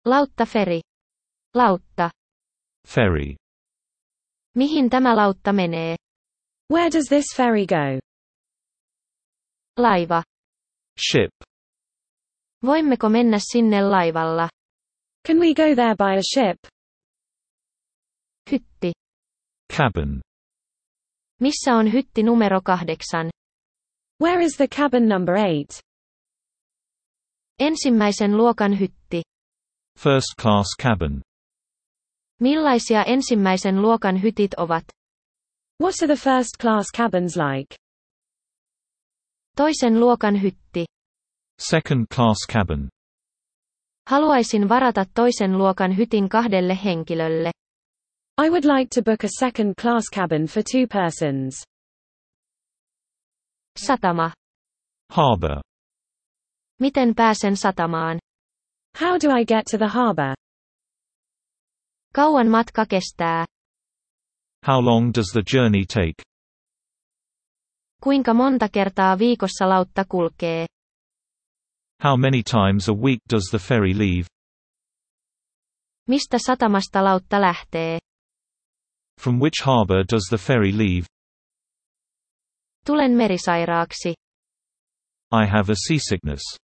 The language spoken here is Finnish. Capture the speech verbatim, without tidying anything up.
Lautta feri. Lautta. Ferry. Mihin tämä lautta menee? Where does this ferry go? Laiva. Ship. Voimmeko mennä sinne laivalla? Can we go there by a ship? Hytti. Cabin. Missä on hytti numero kahdeksan? Where is the cabin number eight? Ensimmäisen luokan hytti. First class cabin. Millaisia ensimmäisen luokan hytit ovat? What are the first class cabins like? Toisen luokan hytti. Second class cabin. Haluaisin varata toisen luokan hytin kahdelle henkilölle. I would like to book a second class cabin for two persons. Satama. Harbor. Miten pääsen satamaan? How do I get to the harbor? Kauan matka kestää? How long does the journey take? Kuinka monta kertaa viikossa lautta kulkee? How many times a week does the ferry leave? Mistä satamasta lautta lähtee? From which harbor does the ferry leave? Tulen merisairaaksi. I have a seasickness.